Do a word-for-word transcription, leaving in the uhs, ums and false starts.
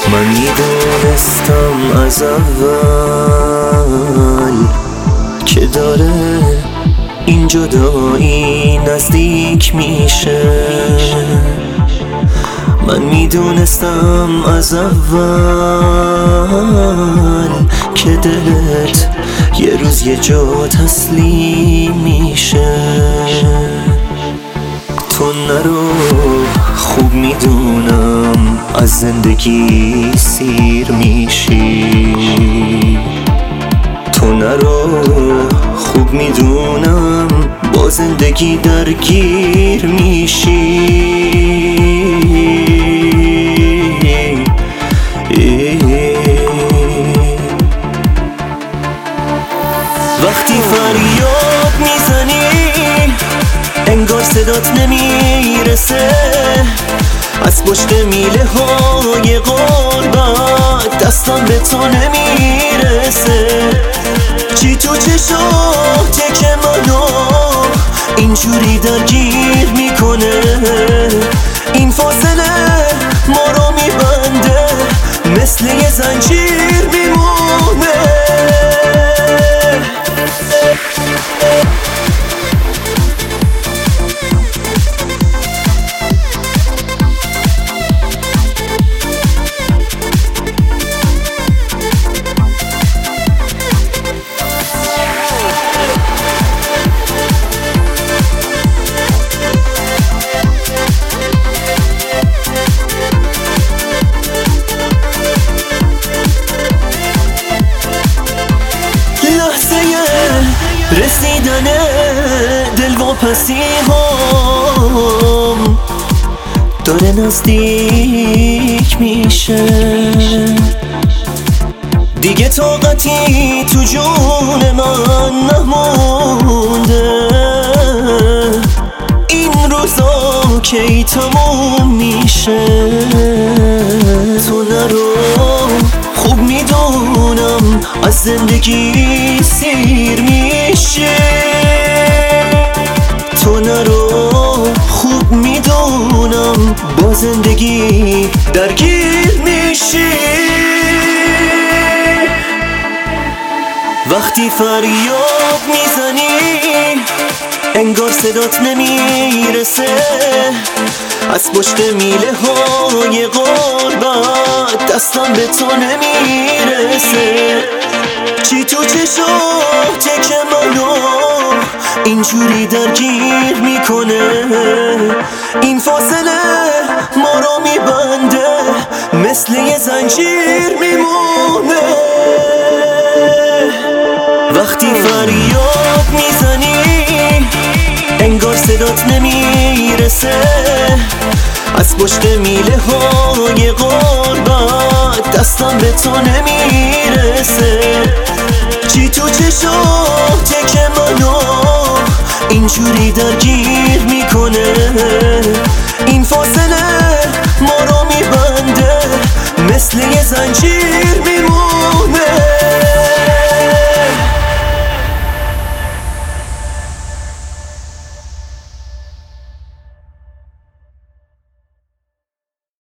من میدونستم از اول که داره این جدایی نزدیک میشه. من میدونستم از اول که دلت یه روز یه جا تسلیم میشه. تو نرو، خوب میدونم از زندگی سیر میشی. تو نرو، خوب میدونم با زندگی درگیر میشی. وقتی فریاد میزنی انگار صدات نمیرسه، از پشت میله های غربت دستم به تو نمیرسه. چی تو چشاته که منو اینجوری درگیر میکنه؟ این فاصله ما رو میبنده، مثل یه زنجیر میمونه. رسیدن دلواپسی هم داره نزدیک میشه. دیگه طاقتی تو جون من نمونده، این روزا کی تموم میشه. تو نرو، خوب میدونم از زندگی سیر میشه. تو نرو، خوب میدونم با زندگی درگیر میشی. وقتی فریاد میزنی انگار صدات نمیرسه، از پشت میله های غربت دستم به تو نمیرسه. چی تو چشاته که منو اینجوری درگیر میکنه؟ این فاصله ما رو میبنده، مثل یه زنجیر میمونه. وقتی فریاد میزنی انگار صدات نمیرسه، از پشت میله های غربت دستم به تو نمیرسه. چی تو چشاته که منو اینجوری درگیر میکنه؟ این فاصله ما رو میبنده، مثل یه زنجیر